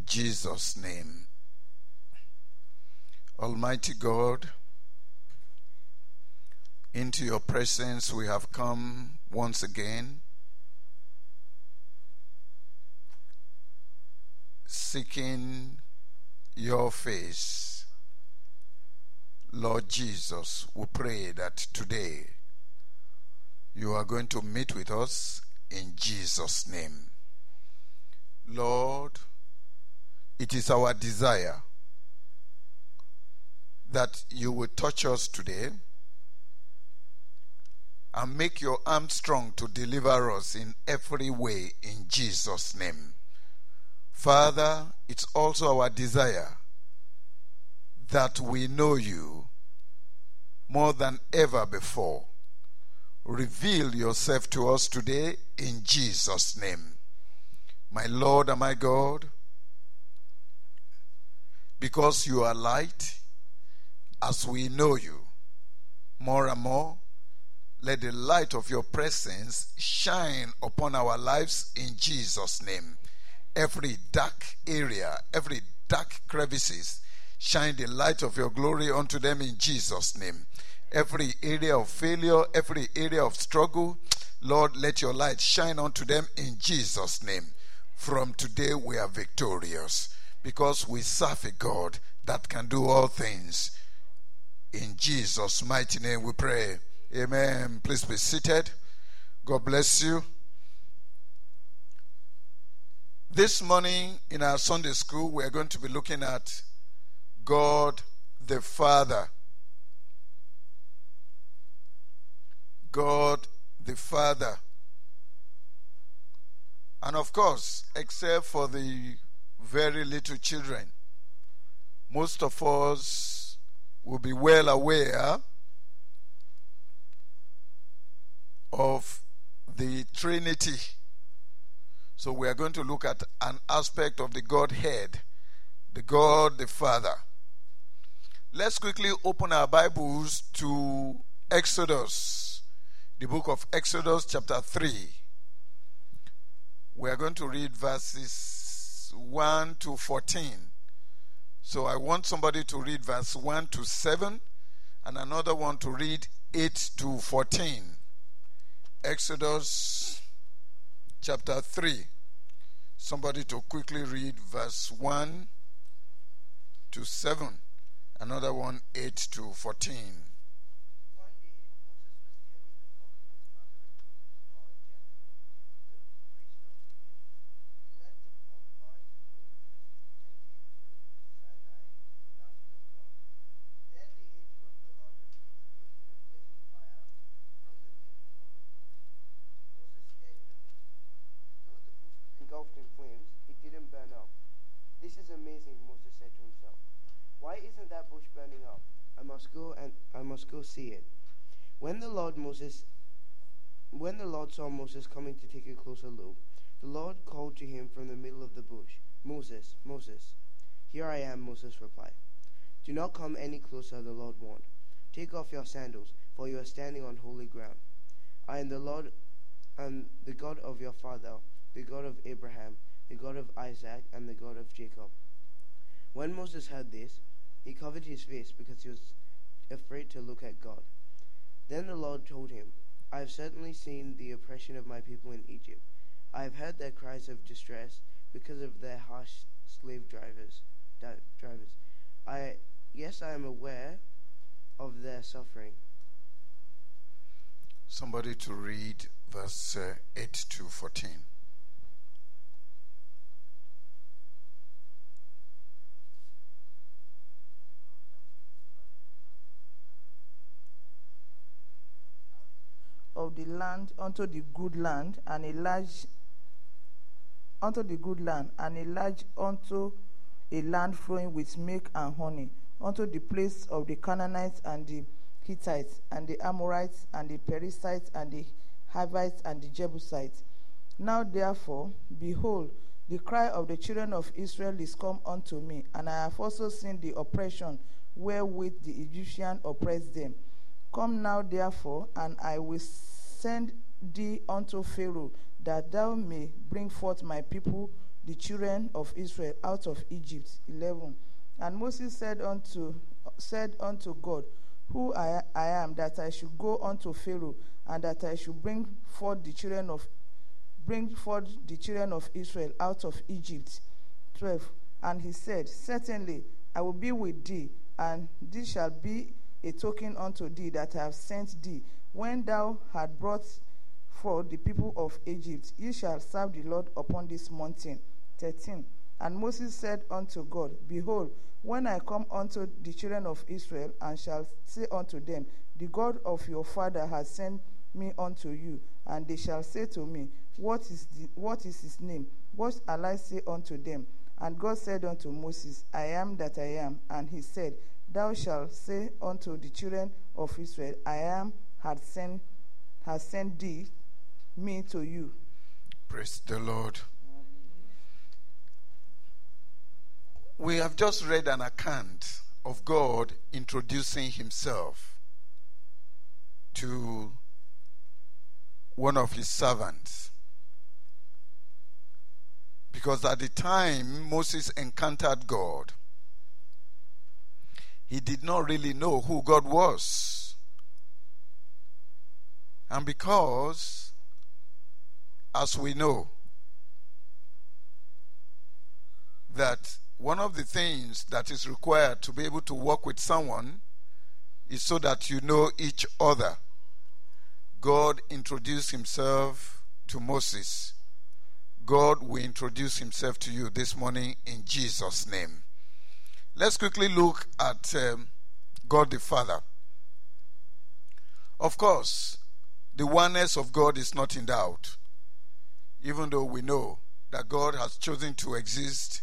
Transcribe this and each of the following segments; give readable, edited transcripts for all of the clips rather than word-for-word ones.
Jesus' name. Almighty God, into your presence we have come once again, seeking your face. Lord Jesus, we pray that today you are going to meet with us in Jesus' name. Lord, it is our desire that you will touch us today and make your arm strong to deliver us in every way in Jesus' name. Father, it's also our desire that we know you more than ever before. Reveal yourself to us today in Jesus' name. My Lord and my God, because you are light, as we know you more and more, let the light of your presence shine upon our lives in Jesus' name. Every dark area, every dark crevices, shine the light of your glory unto them in Jesus' name. Every area of failure, every area of struggle, Lord, let your light shine unto them in Jesus' name. From today we are victorious because we serve a God that can do all things. In Jesus' mighty name we pray. Amen. Please be seated. God bless you. This morning in our Sunday school, we are going to be looking at God the Father. God the Father. And of course, except for the very little children, most of us will be well aware of the Trinity. So we are going to look at an aspect of the Godhead, the God the Father. Let's quickly open our Bibles to Exodus, the book of Exodus chapter 3. We are going to read verses 1 to 14. So I want somebody to read verse 1 to 7 and another one to read 8 to 14. Exodus chapter 3. Somebody to quickly read verse 1 to 7. Another one 8 to 14. Engulfed in flames, it didn't burn up. This is amazing, Moses said to himself. Why isn't that bush burning up? I must go see it. When the Lord saw Moses coming to take a closer look, the Lord called to him from the middle of the bush, Moses, Moses. Here I am, Moses replied. Do not come any closer, the Lord warned. Take off your sandals, for you are standing on holy ground. I am the Lord, and the God of your father, the God of Abraham, the God of Isaac, and the God of Jacob. When Moses heard this, he covered his face because he was afraid to look at God. Then the Lord told him, I have certainly seen the oppression of my people in Egypt. I have heard their cries of distress because of their harsh slave drivers. I am aware of their suffering. Somebody to read verse 8 to 14. Of the land unto the good land, and a large unto the good land, and a large unto a land flowing with milk and honey, unto the place of the Canaanites and the Hittites and the Amorites and the Perizzites and the Hivites and the Jebusites. Now therefore, behold, the cry of the children of Israel is come unto me, and I have also seen the oppression wherewith the Egyptians oppressed them. Come now therefore, and I will send thee unto Pharaoh, that thou may bring forth my people, the children of Israel out of Egypt. 11. And Moses said unto God, Who I am, that I should go unto Pharaoh, and that I should bring forth the children of Israel out of Egypt. 12. And he said, Certainly I will be with thee, and this shall be a token unto thee that I have sent thee. When thou hast brought forth the people of Egypt, ye shall serve the Lord upon this mountain. 13. And Moses said unto God, Behold, when I come unto the children of Israel, and shall say unto them, The God of your father has sent me unto you, and they shall say to me, What is his name? What shall I say unto them? And God said unto Moses, I am that I am. And he said, Thou shalt say unto the children of Israel, I am has sent me to you. Praise the Lord. We have just read an account of God introducing himself to one of his servants. Because at the time Moses encountered God, he did not really know who God was. And because, as we know, that one of the things that is required to be able to work with someone is so that you know each other. God introduced himself to Moses. God will introduce himself to you this morning in Jesus' name. Let's quickly look at God the Father. Of course, the oneness of God is not in doubt, even though we know that God has chosen to exist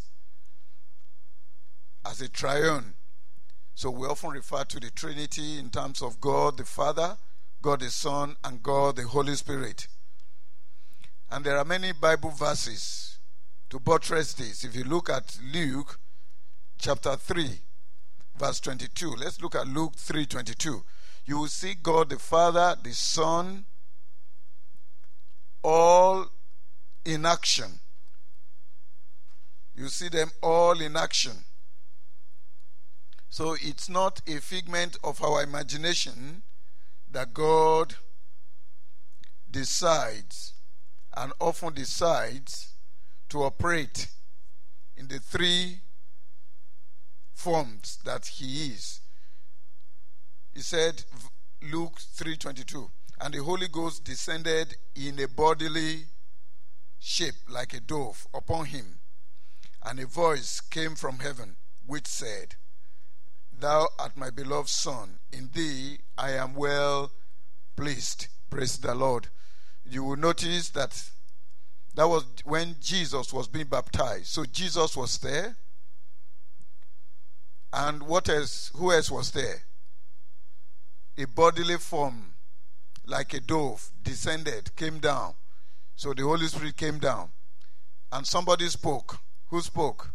as a triune. So we often refer to the Trinity in terms of God the Father, God the Son, and God the Holy Spirit. And there are many Bible verses to buttress this. If you look at Luke chapter 3, verse 22. Let's look at Luke 3:22. You will see God the Father, the Son, all in action. You see them all in action. So it's not a figment of our imagination that God decides, and often decides, to operate in the three forms that he is. He said, Luke 3:22, and the Holy Ghost descended in a bodily shape like a dove upon him, and a voice came from heaven which said, Thou art my beloved Son, in thee I am well pleased. Praise the Lord. You will notice that was when Jesus was being baptized. So Jesus was there. And what else? Who else was there? A bodily form, like a dove, descended, came down. So the Holy Spirit came down. And somebody spoke. Who spoke?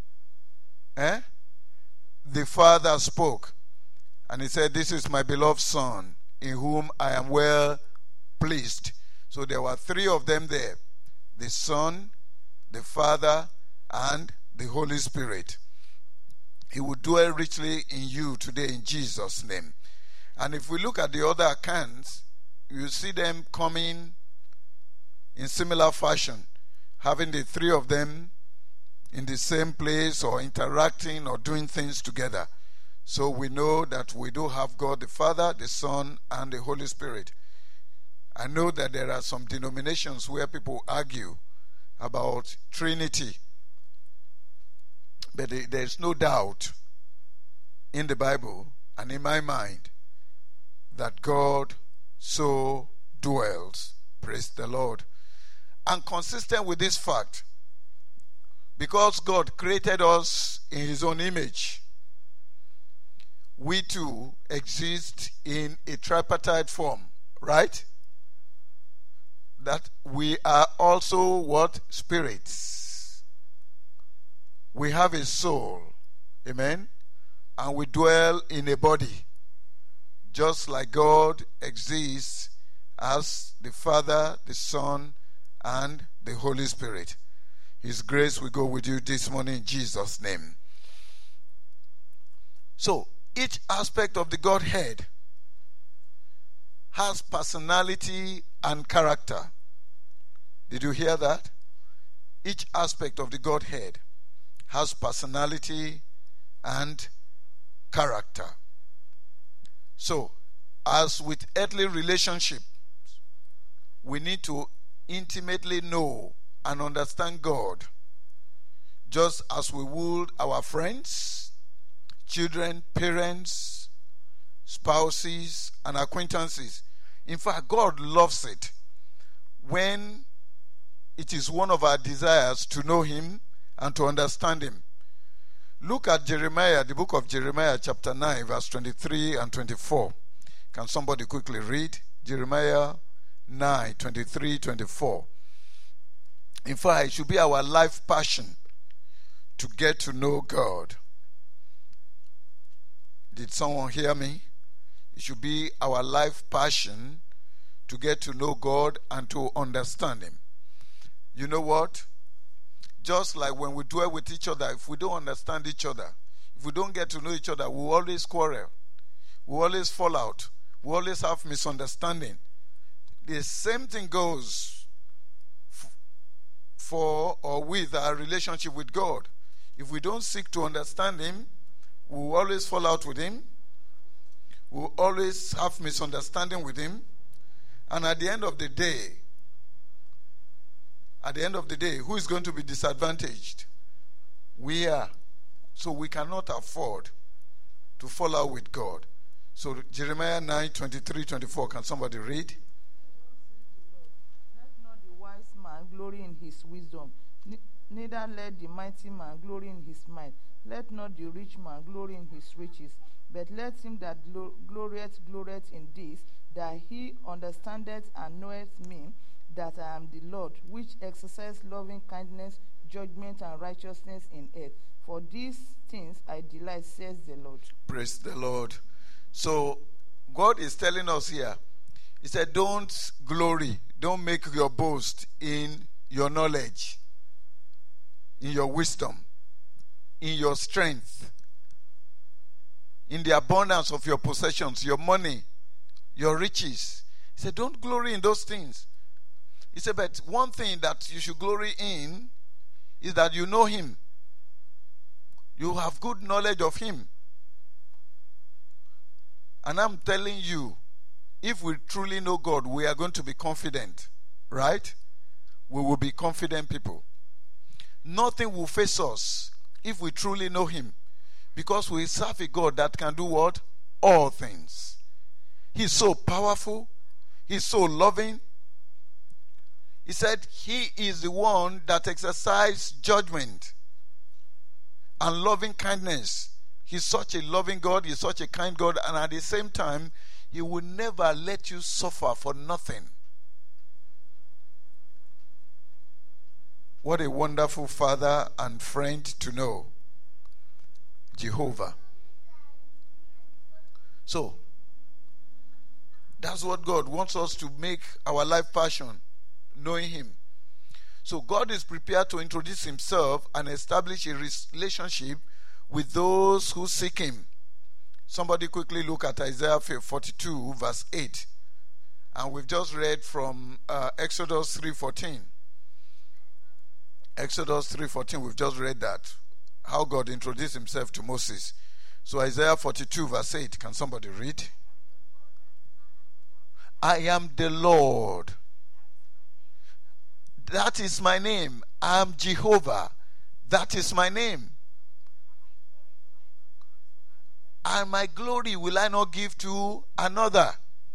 The Father spoke. And he said, This is my beloved Son, in whom I am well pleased. So there were three of them there. The Son, the Father, and the Holy Spirit. He will dwell richly in you today in Jesus' name. And if we look at the other accounts, you see them coming in similar fashion, having the three of them in the same place or interacting or doing things together. So we know that we do have God the Father, the Son, and the Holy Spirit. I know that there are some denominations where people argue about Trinity. But there's no doubt in the Bible and in my mind that God so dwells. Praise the Lord. And consistent with this fact, because God created us in his own image, we too exist in a tripartite form, right? That we are also what? Spirits. We have a soul, amen? And we dwell in a body, just like God exists as the Father, the Son, and the Holy Spirit. His grace will go with you this morning in Jesus' name. So, each aspect of the Godhead has personality and character. Did you hear that? Each aspect of the Godhead has personality and character. So, as with earthly relationships, we need to intimately know and understand God, just as we would our friends, children, parents, spouses, and acquaintances. In fact, God loves it when it is one of our desires to know Him and to understand Him. Look at Jeremiah, the book of Jeremiah, chapter 9, verse 23 and 24. Can somebody quickly read? Jeremiah 9, 23, 24. In fact, it should be our life passion to get to know God. Did someone hear me? It should be our life passion to get to know God and to understand Him. You know what? Just like when we dwell with each other, if we don't understand each other, if we don't get to know each other, we always quarrel. We always fall out. We always have misunderstanding. The same thing goes for or with our relationship with God. If we don't seek to understand Him, we will always fall out with Him. We will always have misunderstanding with Him. And at the end of the day, who is going to be disadvantaged? We are. So we cannot afford to fall out with God. So Jeremiah 9, 23, 24. Can somebody read? Let not the wise man glory in his wisdom, neither let the mighty man glory in his might. Let not the rich man glory in his riches, but let him that glorieth in this, that he understandeth and knoweth me, that I am the Lord, which exercise loving kindness, judgment, and righteousness in earth. For these things I delight, says the Lord. Praise the Lord. So, God is telling us here, He said, don't glory, don't make your boast in your knowledge, in your wisdom, in your strength, in the abundance of your possessions, your money, your riches. He said, don't glory in those things. He said, but one thing that you should glory in is that you know Him. You have good knowledge of Him. And I'm telling you, if we truly know God, we are going to be confident, right? We will be confident people. Nothing will face us if we truly know Him, because we serve a God that can do what? All things. He's so powerful. He's so loving. He said He is the one that exercises judgment and loving kindness. He's such a loving God. He's such a kind God. And at the same time, He will never let you suffer for nothing. What a wonderful Father and friend to know. Jehovah. So, that's what God wants us to make our life passion, knowing Him. So God is prepared to introduce Himself and establish a relationship with those who seek Him. Somebody quickly look at Isaiah 42 verse 8. And we've just read from Exodus 3:14. Exodus 3:14, we've just read that. How God introduced Himself to Moses. So Isaiah 42 verse 8, can somebody read? I am the Lord. That is my name. I am Jehovah. That is my name. And my glory will I not give to another.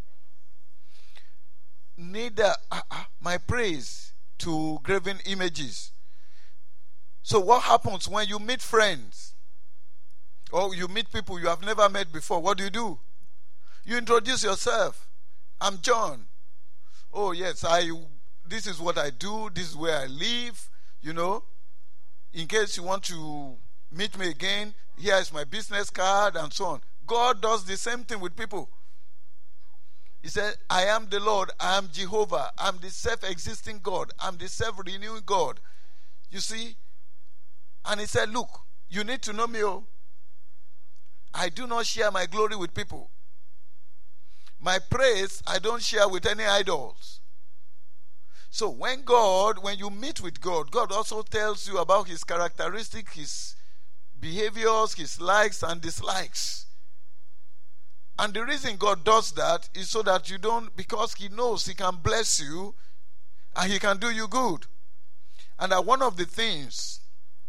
Neither my praise to graven images. So what happens when you meet friends? Or you meet people you have never met before? What do? You introduce yourself. I'm John. Oh yes, this is what I do. This is where I live. You know, in case you want to meet me again, here is my business card and so on. God does the same thing with people. He said, I am the Lord. I am Jehovah. I'm the self-existing God. I'm the self-renewing God. You see? And he said, look, you need to know me. Oh. I do not share my glory with people. My praise, I don't share with any idols. So when you meet with God, God also tells you about his characteristics, his behaviors, his likes and dislikes. And the reason God does that is so that you don't, because he knows he can bless you and he can do you good. And that one of the things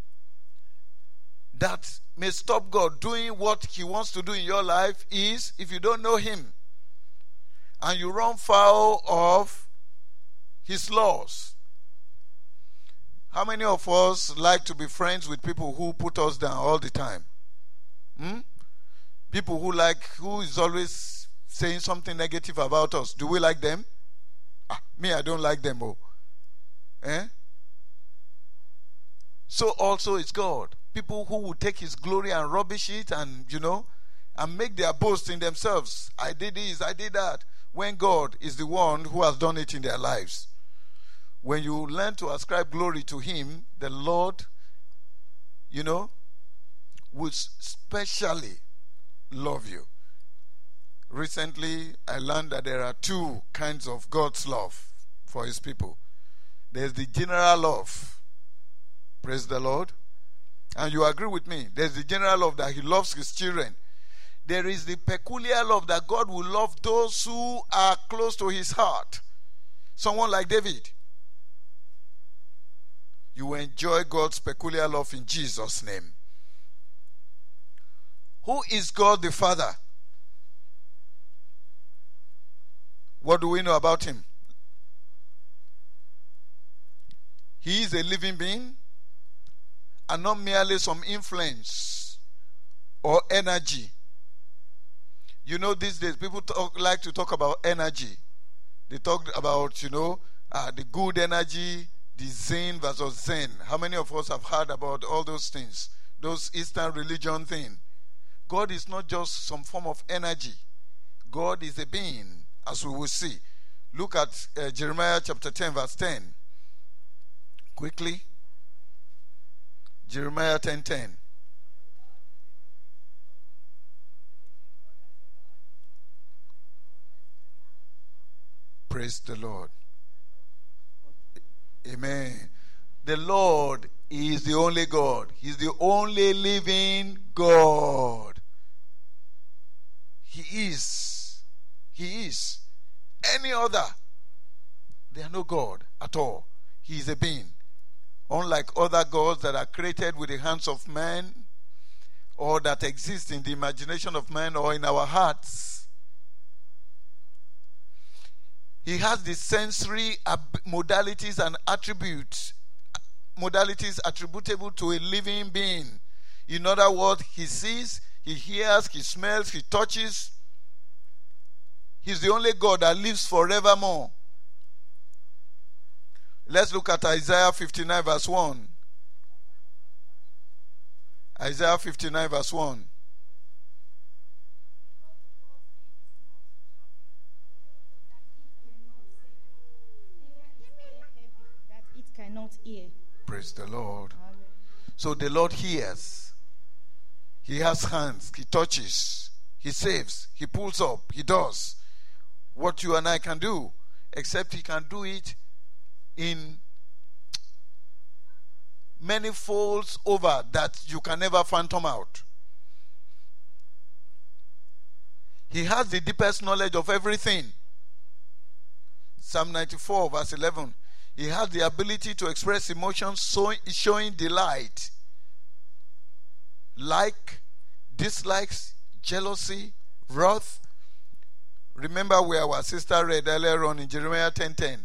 that may stop God doing what he wants to do in your life is if you don't know him and you run foul of his laws. How many of us like to be friends with people who put us down all the time? People who is always saying something negative about us. Do we like them? Me, I don't like them. So also it's God. People who will take his glory and rubbish it and, and make their boast in themselves. I did this, I did that. When God is the one who has done it in their lives. When you learn to ascribe glory to him, the Lord, will specially love you. Recently, I learned that there are two kinds of God's love for his people. There's the general love. Praise the Lord. And you agree with me. There's the general love that he loves his children. There is the peculiar love that God will love those who are close to his heart. Someone like David. You will enjoy God's peculiar love in Jesus' name. Who is God the Father? What do we know about him? He is a living being and not merely some influence or energy. These days people like to talk about energy. They talk about, the good energy, the Zen versus Zen. How many of us have heard about all those things? Those Eastern religion things. God is not just some form of energy. God is a being, as we will see. Look at Jeremiah chapter 10 verse 10. Quickly. Jeremiah 10:10. Praise the Lord. Amen. The Lord is the only God. He's the only living God. He is. He is. Any other, they are no God at all. He is a being. Unlike other gods that are created with the hands of man or that exist in the imagination of man or in our hearts. He has the sensory modalities and attributes, modalities attributable to a living being. In other words, he sees, he hears, he smells, he touches. He's the only God that lives forevermore. Let's look at Isaiah 59 verse 1. Isaiah 59 verse 1. That it cannot hear. Praise the Lord. So the Lord hears. He has hands. He touches. He saves. He pulls up. He does what you and I can do. Except he can do it in many folds over that you can never phantom out. He has the deepest knowledge of everything. Psalm 94 verse 11. He has the ability to express emotions showing delight, like, dislikes, jealousy, wrath. Remember where our sister read earlier on in Jeremiah 10:10.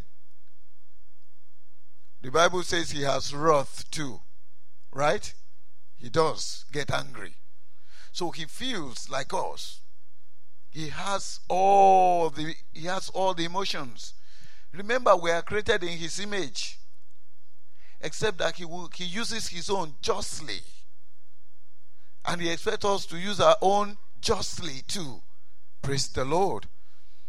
The Bible says he has wrath too. Right? He does get angry. So he feels like us. He has all the emotions. Remember, we are created in his image. Except that he uses his own justly. And he expects us to use our own justly too. Praise the Lord.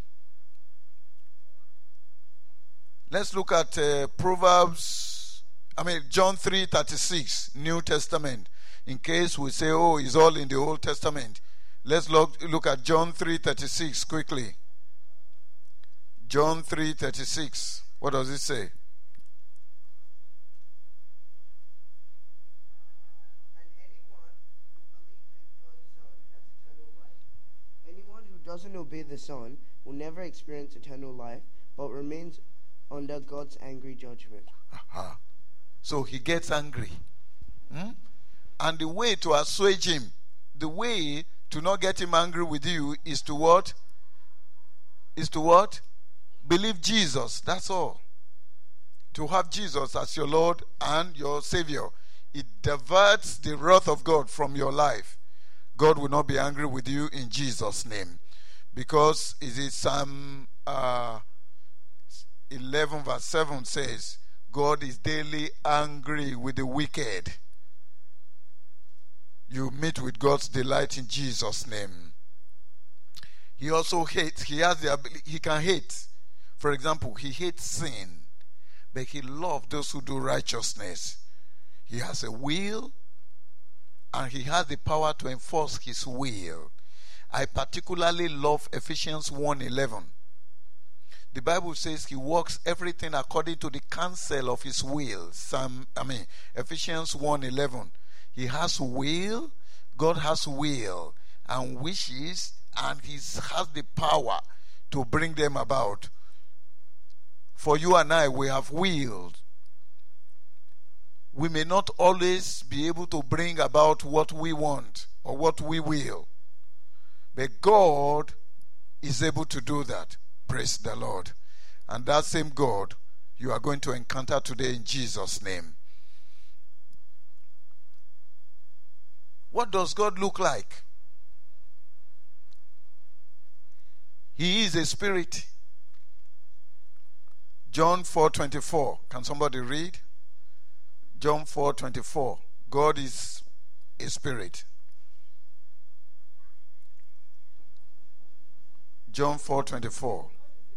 Let's look at Proverbs John 3:36, New Testament. In case we say, oh, it's all in the Old Testament. Let's look at John 3:36 quickly. John 3:36. What does it say? Anyone who doesn't obey the Son will never experience eternal life, but remains under God's angry judgment. Aha. So he gets angry. And the way to assuage him, the way to not get him angry with you is to what? Is to what? Believe Jesus. That's all. To have Jesus as your Lord and your Savior. It diverts the wrath of God from your life. God will not be angry with you in Jesus' name. Because it is Psalm 11 verse 7 says, God is daily angry with the wicked. You meet with God's delight in Jesus' name. He also hates. He has the ability. He can hate. For example, he hates sin, but he loves those who do righteousness. He has a will, and he has the power to enforce his will. I particularly love Ephesians 1:11. The Bible says he works everything according to the counsel of his will. Ephesians 1:11. He has will, God has will and wishes, and he has the power to bring them about. For you and I, we have willed. We may not always be able to bring about what we want or what we will, but God is able to do that. Praise the Lord. And that same God you are going to encounter today in Jesus' name. What does God look like? He is a spirit. John 4:24. Can somebody read? John 4:24. God is a spirit. John 4:24.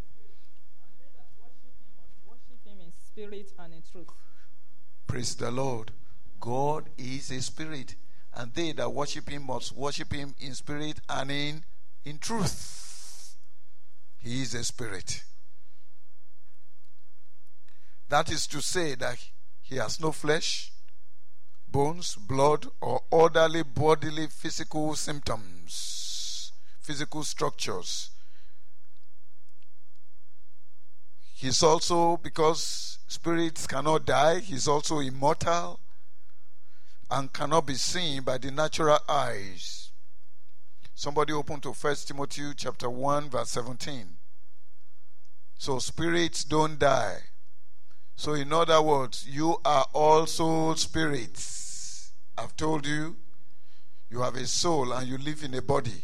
Worship him in spirit and in truth. Praise the Lord. God is a spirit, and they that worship him must worship him in spirit and in truth. He is a spirit. That is to say that he has no flesh, bones, blood, or orderly bodily physical symptoms, physical structures. He's also, because spirits cannot die, he's also immortal and cannot be seen by the natural eyes. Somebody open to 1 Timothy chapter 1 verse 17. So spirits don't die. So in other words, you are also spirits. I've told you, you have a soul and you live in a body.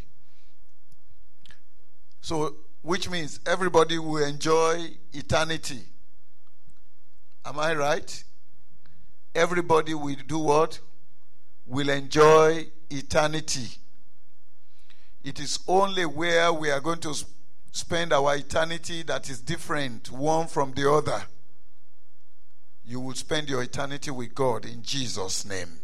So, which means everybody will enjoy eternity. Am I right? Everybody will do what? Will enjoy eternity. It is only where we are going to spend our eternity that is different one from the other. You will spend your eternity with God in Jesus' name.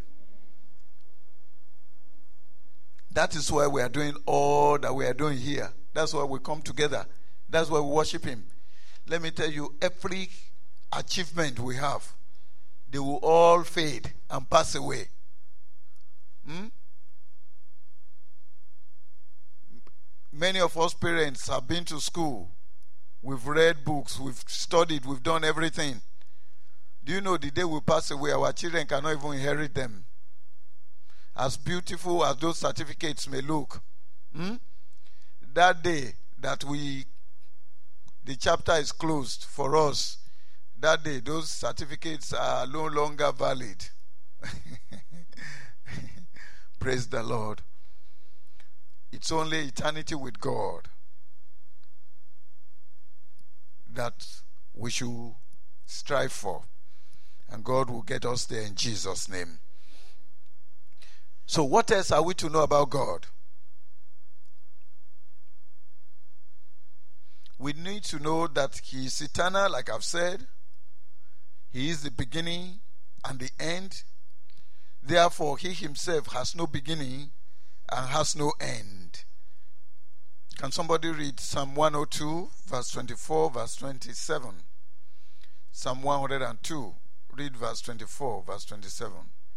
That is why we are doing all that we are doing here. That's why we come together. That's why we worship him. Let me tell you, every achievement we have, they will all fade and pass away. Many of us parents have been to school. We've read books. We've studied. We've done everything. Do you know the day we pass away, our children cannot even inherit them? As beautiful as those certificates may look, that day that the chapter is closed for us, that day those certificates are no longer valid. Praise the Lord. It's only eternity with God that we should strive for. And God will get us there in Jesus' name. So what else are we to know about God? We need to know that he is eternal, like I've said. He is the beginning and the end. Therefore, he himself has no beginning and has no end. Can somebody read Psalm 102, verse 24, verse 27? Psalm 102, read verse 24, verse 27.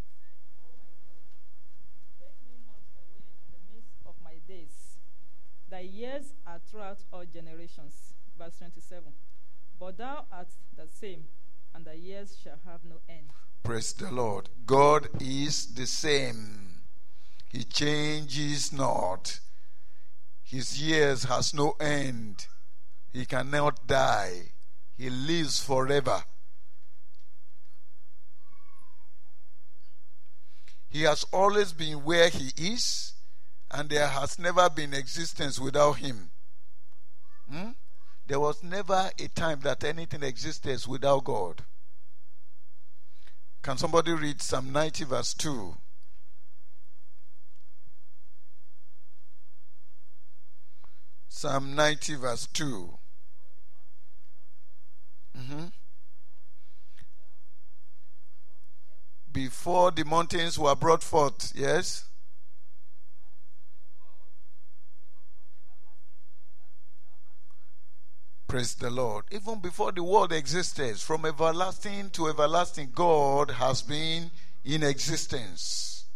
Take me not away in the midst of my days. Thy years are throughout all generations. Verse 27. But thou art the same, and thy years shall have no end. Praise the Lord. God is the same. He changes not. His years has no end. He cannot die. He lives forever. He has always been where he is, and there has never been existence without him. There was never a time that anything existed without God. Can somebody read Psalm 90 verse 2? Psalm 90 verse 2. Before the mountains were brought forth, yes? Praise the Lord. Even before the world existed, from everlasting to everlasting, God has been in existence.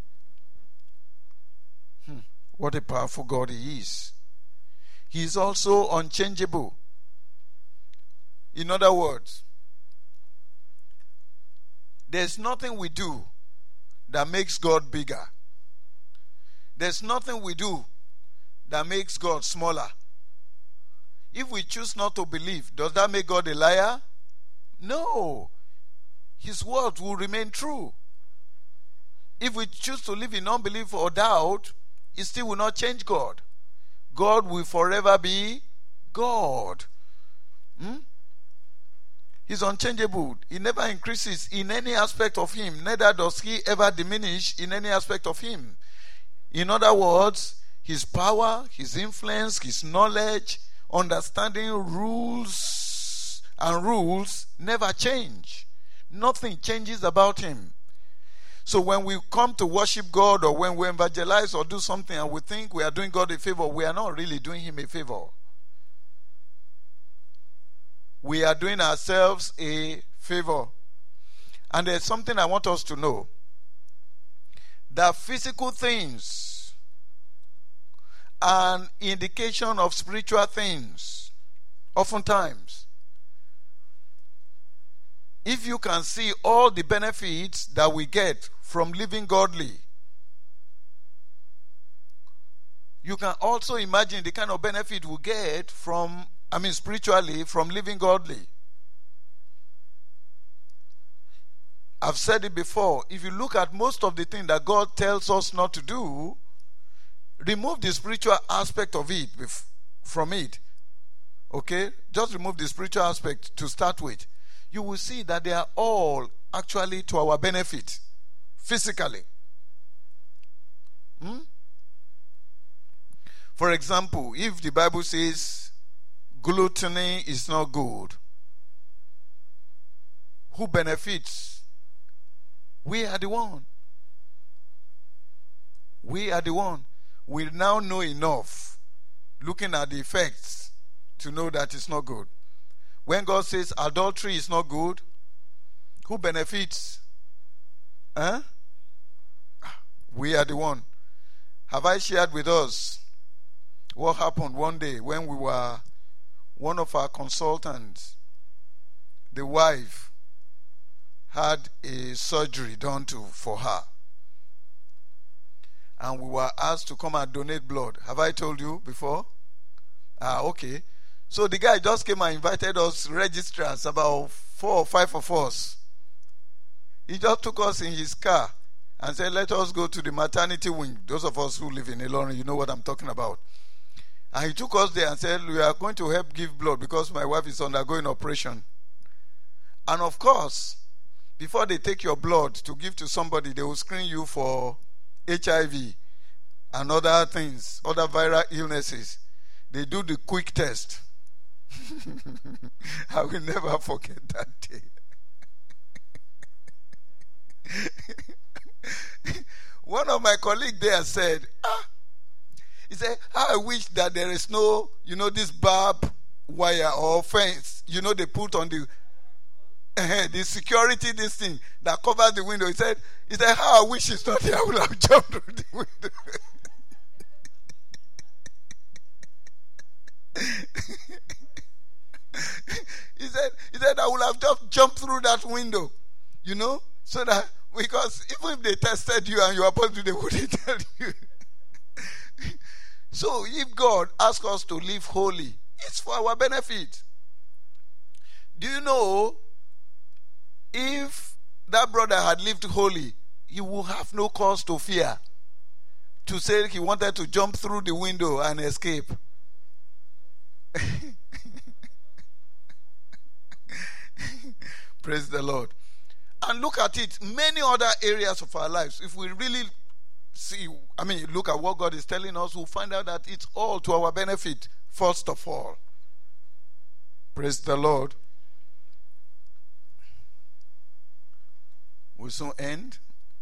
What a powerful God he is. He is also unchangeable. In other words, there's nothing we do that makes God bigger. There's nothing we do that makes God smaller. If we choose not to believe, does that make God a liar? No. His word will remain true. If we choose to live in unbelief or doubt, it still will not change God. God will forever be God. He's unchangeable. He never increases in any aspect of him. Neither does he ever diminish in any aspect of him. In other words, his power, his influence, his knowledge, understanding, rules never change. Nothing changes about him. So when we come to worship God, or when we evangelize or do something and we think we are doing God a favor, we are not really doing him a favor. We are doing ourselves a favor. And there's something I want us to know. That physical things are an indication of spiritual things. Oftentimes, if you can see all the benefits that we get from living godly, you can also imagine the kind of benefit we get from, spiritually, from living godly. I've said it before. If you look at most of the things that God tells us not to do, remove the spiritual aspect of it from it. Okay? Just remove the spiritual aspect to start with. You will see that they are all actually to our benefit, physically. For example, if the Bible says gluttony is not good, who benefits? We are the one. We are the one. We now know enough, looking at the effects, to know that it's not good. When God says adultery is not good, who benefits? We are the one. Have I shared with us what happened one day when one of our consultants, the wife, had a surgery done for her. And we were asked to come and donate blood. Have I told you before? Okay. So the guy just came and invited us registrars, about 4 or 5 of us. He just took us in his car and said, let us go to the maternity wing. Those of us who live in Ilorin, you know what I'm talking about. And he took us there and said, we are going to help give blood because my wife is undergoing operation. And of course, before they take your blood to give to somebody, they will screen you for HIV and other things, other viral illnesses. They do the quick test. I will never forget that day. One of my colleagues there said, he said, how I wish that there is no, this barbed wire or fence, they put on the security, this thing that covers the window. He said, how I wish it's not here. I would have jumped through the window. He said, I would have just jumped through that window, so that, because even if they tested you and you are supposed to, they wouldn't tell you. So if God asks us to live holy, it's for our benefit. Do you know, if that brother had lived holy, he would have no cause to fear, to say he wanted to jump through the window and escape. Praise the Lord. And look at it, many other areas of our lives. If we really look at what God is telling us, we'll find out that it's all to our benefit, first of all. Praise the Lord. We'll soon end.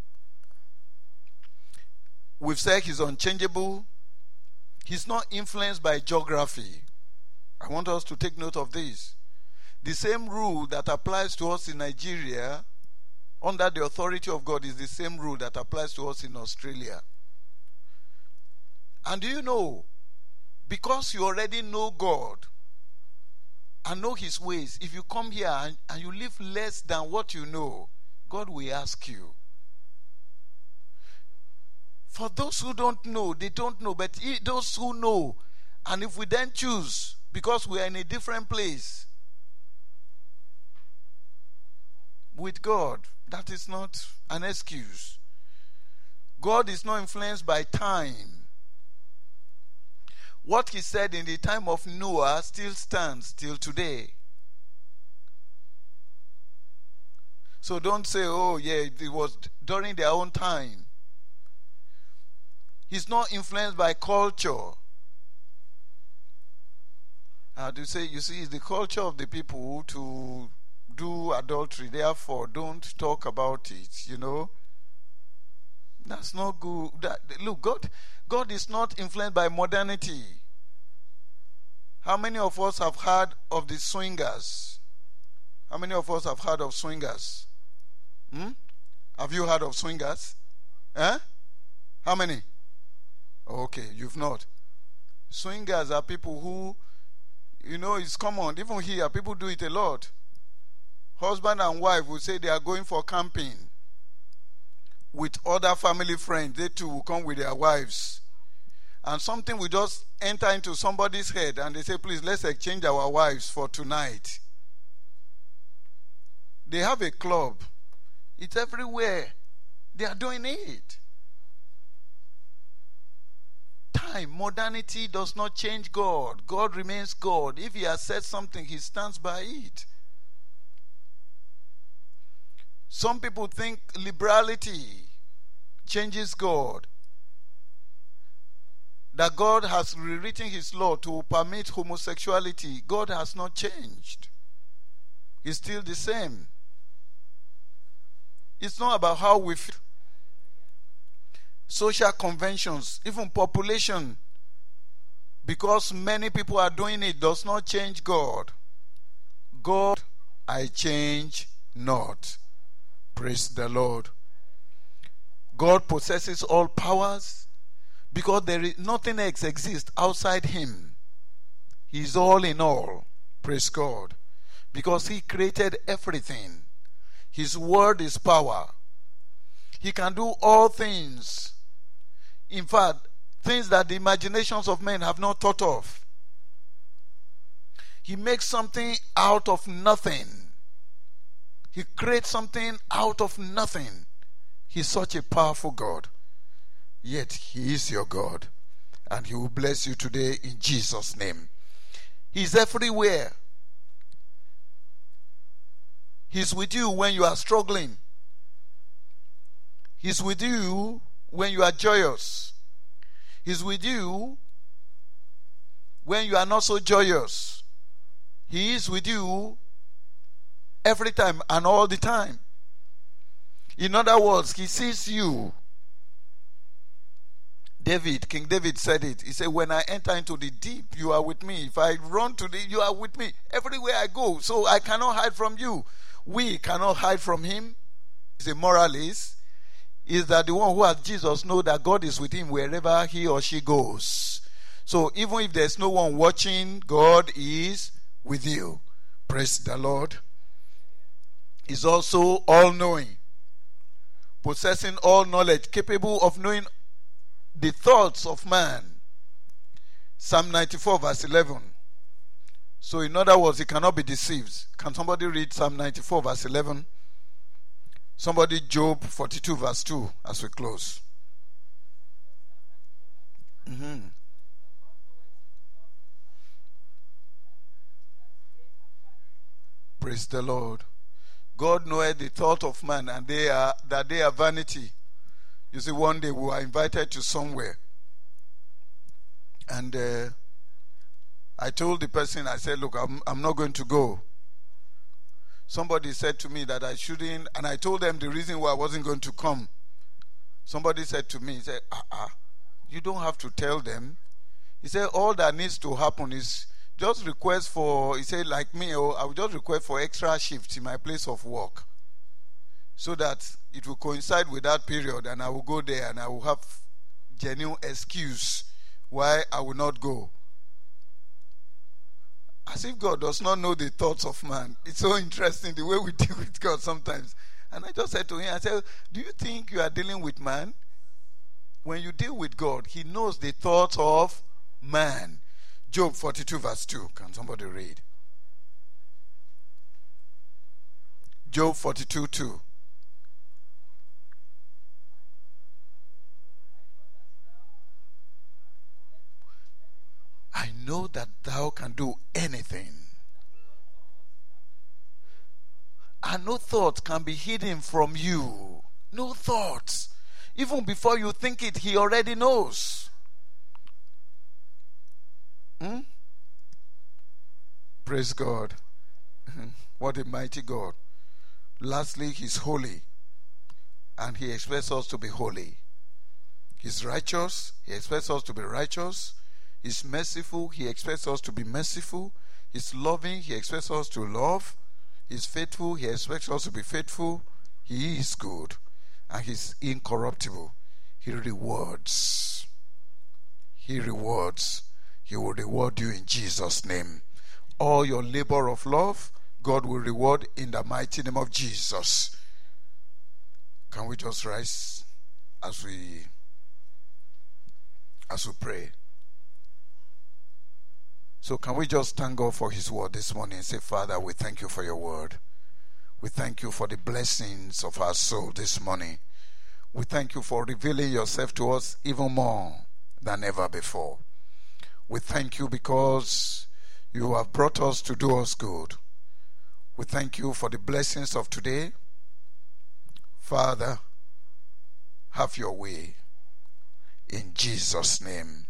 We've said he's unchangeable. He's not influenced by geography. I want us to take note of this. The same rule that applies to us in Nigeria, under the authority of God, is the same rule that applies to us in Australia. And do you know, because you already know God and know his ways, if you come here and you live less than what you know, God will ask you. For those who don't know, they don't know. But those who know, and if we then choose, because we are in a different place with God, that is not an excuse. God is not influenced by time. What he said in the time of Noah still stands till today. So don't say, oh yeah, it was during their own time. He's not influenced by culture. You see, it's the culture of the people to do adultery, therefore don't talk about it, That's not good. Look, God is not influenced by modernity. How many of us have heard of the swingers? How many of us have heard of swingers? Have you heard of swingers? How many? Okay, you've not. Swingers are people who, it's common. Even here, people do it a lot. Husband and wife will say they are going for camping with other family friends. They too will come with their wives. And something will just enter into somebody's head and they say, please, let's exchange our wives for tonight. They have a club. It's everywhere. They are doing it. Time, modernity does not change God. God remains God. If he has said something, he stands by it. Some people think liberality changes God. That God has rewritten his law to permit homosexuality. God has not changed. He's still the same. It's not about how we feel. Social conventions, even population, because many people are doing it, does not change God. God, I change not. Praise the Lord. God possesses all powers because there is nothing else exists outside him. He is all in all. Praise God. Because he created everything. His word is power. He can do all things. In fact, things that the imaginations of men have not thought of. He makes something out of nothing. He creates something out of nothing. He's such a powerful God. Yet he is your God. And he will bless you today in Jesus' name. He's everywhere. He's with you when you are struggling. He's with you when you are joyous. He's with you when you are not so joyous. He is with you every time and all the time. In other words, he sees you King David said it. He said, when I enter into the deep, you are with me. If I run to you are with me. Everywhere I go. So I cannot hide from you. We cannot hide from him. He's a moralist. Is that the one who has Jesus know that God is with him wherever he or she goes. So even if there's no one watching, God is with you. Praise the Lord. He's also all-knowing, possessing all knowledge, capable of knowing the thoughts of man. Psalm 94 verse 11. So in other words, he cannot be deceived. Can somebody read Psalm 94 verse 11? Somebody Job 42 verse 2 as we close. Praise the Lord. God knoweth the thought of man, and they are vanity. You see, one day we were invited to somewhere, and I told the person, I said, look, I'm not going to go. Somebody said to me that I shouldn't, and I told them the reason why I wasn't going to come. Somebody said to me, he said, you don't have to tell them. He said, all that needs to happen is just request for, he said, like me, I will just request for extra shifts in my place of work, so that it will coincide with that period, and I will go there, and I will have genuine excuse why I will not go. As if God does not know the thoughts of man. It's so interesting the way we deal with God sometimes. And I just said to him, I said, do you think you are dealing with man? When you deal with God, he knows the thoughts of man. Job 42 verse 2. Can somebody read? Job 42 2. I know that thou can do anything, and no thought can be hidden from you. No thoughts. Even before you think it, he already knows. Praise God. What a mighty God. Lastly, he's holy, and he expects us to be holy. He's righteous. He expects us to be righteous. He's merciful. He expects us to be merciful. He's loving. He expects us to love. He's faithful. He expects us to be faithful. He is good, and he's incorruptible. He rewards. He rewards. He will reward you in Jesus' name. All your labor of love, God will reward in the mighty name of Jesus. Can we just rise as we pray? So can we just thank God for his word this morning and say, Father, we thank you for your word. We thank you for the blessings of our soul this morning. We thank you for revealing yourself to us even more than ever before. We thank you because you have brought us to do us good. We thank you for the blessings of today. Father, have your way. In Jesus' name.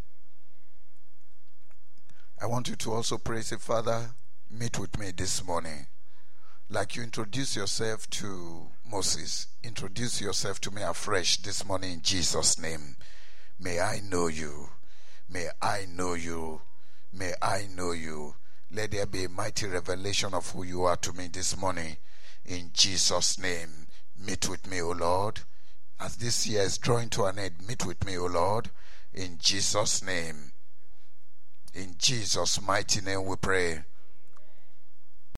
I want you to also pray, say, Father, meet with me this morning. Like you introduce yourself to Moses, introduce yourself to me afresh this morning in Jesus' name. May I know you. May I know you. May I know you. Let there be a mighty revelation of who you are to me this morning. In Jesus' name, meet with me, O Lord. As this year is drawing to an end, meet with me, O Lord. In Jesus' name. In Jesus' mighty name we pray.